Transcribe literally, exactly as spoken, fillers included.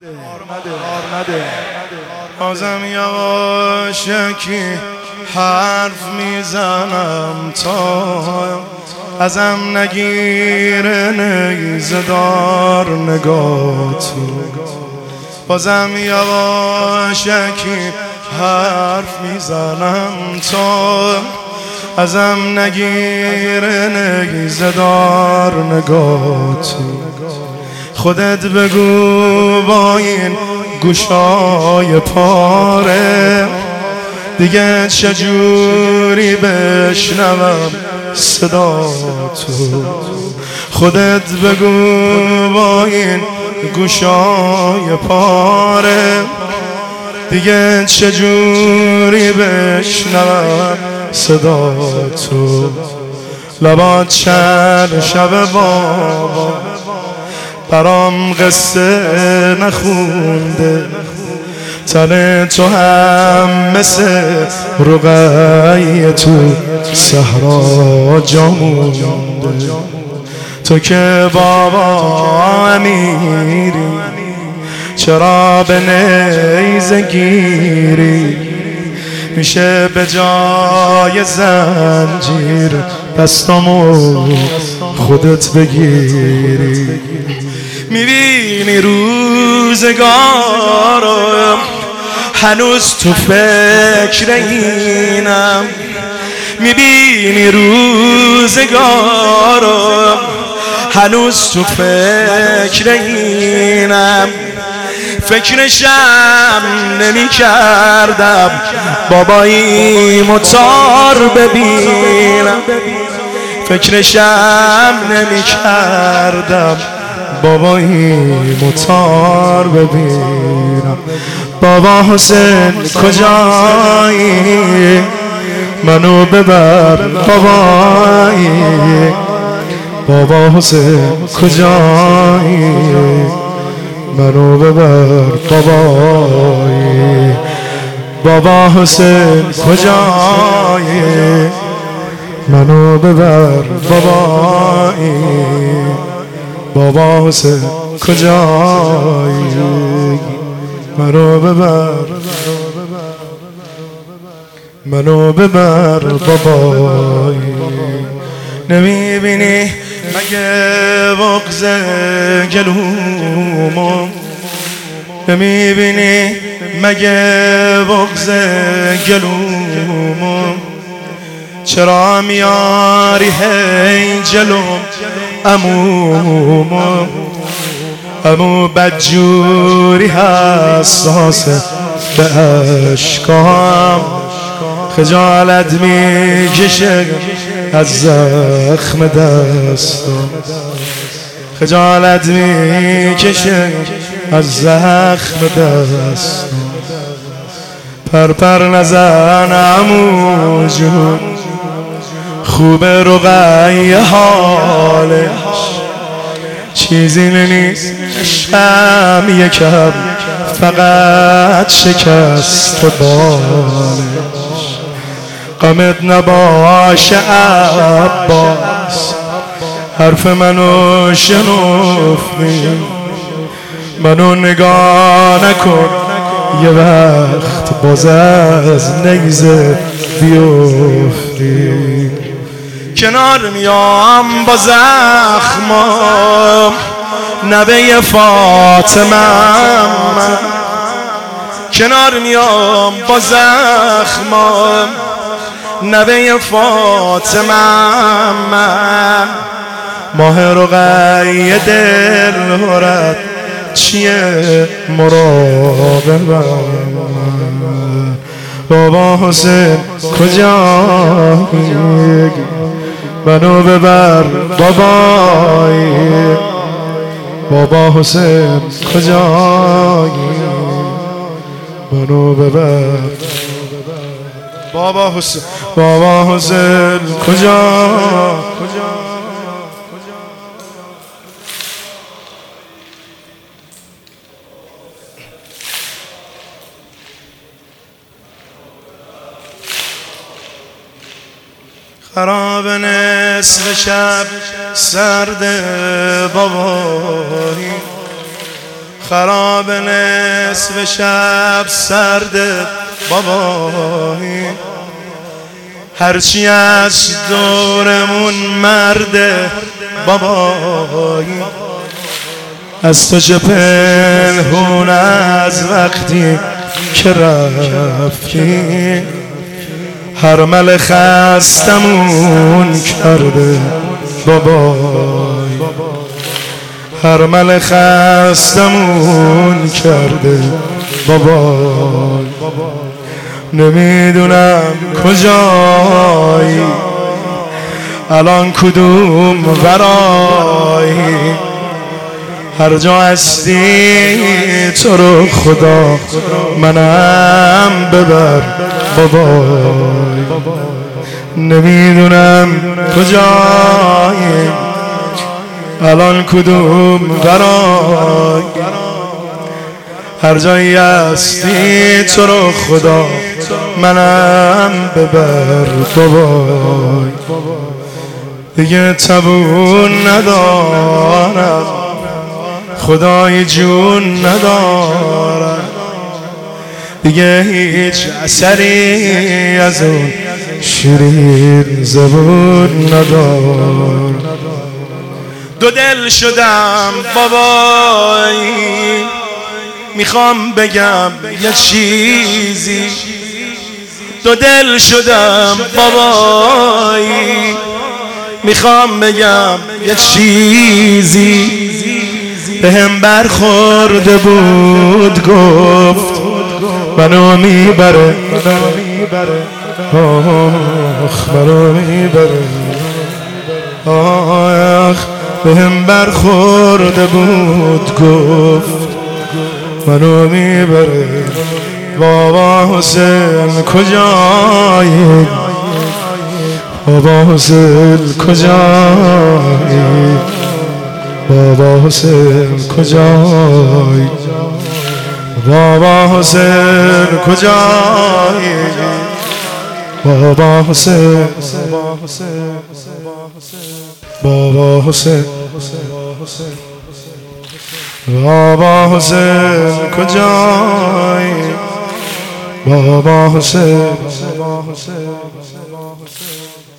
بازم یواشکی حرف میزنم تا ازم نگیره نیزه دار نگاتو. بازم یواشکی حرف میزنم تا ازم نگیره نیزه دار نگاتو. خودت بگو با این گوشای پاره دیگه چجوری بشنوم صدا تو. خودت بگو با این گوشای پاره دیگه چجوری بشنوم صدا تو. لبات چند شب بابا برام قصه نخونده، تن تو هم مثل رقیه تو صحرا جا مونده. تو که بابا امیری چرا به نیزه گیری؟ میشه به جای زنجیر دستامو خودت بگیری. میبینی روزگارم هنوز تو فکر اینم، میبینی روزگارم هنوز تو فکر اینم. فکرشم نمی کردم بابایی متار ببینم، فکرشم نمی کردم بابایی متار ببینم. بابا حسین کجایی؟ منو ببر بابایی. بابا حسین کجایی؟ منو ببر بابایی. بابا حسین کجایی؟ منو ببر بابایی. بابا حسین کجایی؟ منو ببر منو ببر بابایی. نمیبینی مگه بغض گلومو؟ نمیبینی مگه بغض گلومو؟ چرا میاری هی جلوم عمومو؟ عمو بدجوری حساسه به اشکام، خجالت میکشه از زخم دستم، خجالت میکشه از زخم دستم. پرپر نزن عمو جون خوب رقیه حالش، چیزی نیست عشقم یکم فقط شکست بالش. غمت نباشه عباس حرف منو شنفتی، منو نگاه نکن یه وقت باز از نیزه بیفتی. کنار میام با زخمام نوه فاطمه‌ام، کنار میام با زخمام نوه فاطمه‌ام. ماه رقیه دل هرد چیه مراقبم. بابا حسین کجایی؟ منو ببر بابایی. بابا حسین کجایی؟ منو ببر بابا حسین. بابا حسین کجا؟ خراب نصف شب سرد بابایی، خراب نصف شب سرده بابایی، هرچی از دورمون مرده بابایی، از تو چه پنهون از وقتی که رفتی، حرمل خستمون کرده بابای، حرمل خستمون کرده بابای، نمیدونم کجایی الان کدوم ورایی، هر جا هستی تو رو خدا منم ببر بابای، نمیدونم کجایی الان کدوم ورای، هر جایی هستی تو رو خدا منم ببر بابای، دیگه تبون ندارم خدای جون ندارم، دیگه هیچ اثری از اون شیرین زبون ندارم، دو دل شدم بابایی، میخوام بگم یه چیزی، دو دل شدم بابایی، میخوام بگم یه چیزی، بهم برخورده بود گفت منو میبره، آخ منو میبره، آخ بهم برخورده بود گفت منو میبره، بابا حسین کجایی، بابا حسین کجایی، بابا حسین کجایی، بابا حسین کجایی، بابا حسین، بابا حسین، بابا حسین کجایی، بابا حسین.